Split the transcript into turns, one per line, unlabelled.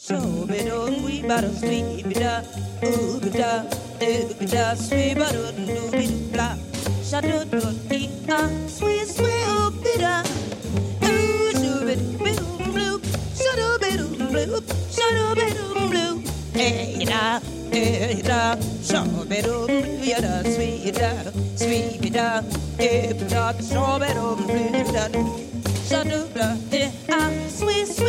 So be don't we but sweet be da, ooh be da, sweet but do be blah. Shadow don't eat sweet sweet ooh be da, ooh so be blue, shadow be blue, shadow be blue. Hey da, so be do ya da sweet be da, hey be da, so be do blue da, shadow da, sweet.